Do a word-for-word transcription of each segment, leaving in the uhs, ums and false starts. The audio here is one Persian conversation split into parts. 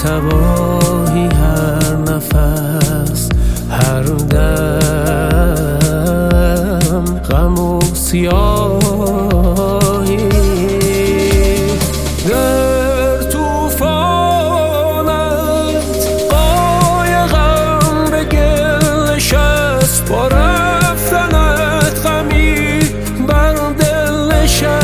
تباهی هر نفس، هر دم غم و سیاهی. در توفانت قایقم به گل نشست، با رفتنت غمی بر دل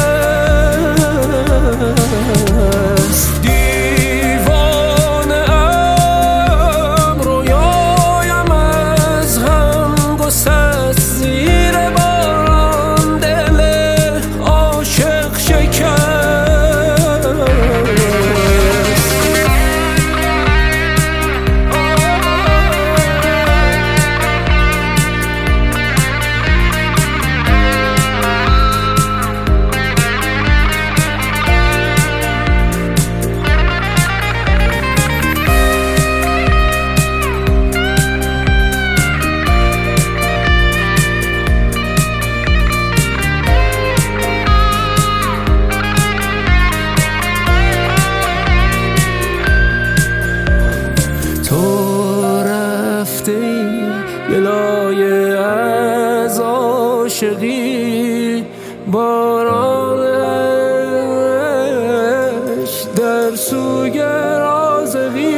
نشست. دیوانه ام رویایم از هم گسست، زیر باران دل عاشق شکست. تو رفتی گلایه از عاشقی، بارانش در سوی رازقی.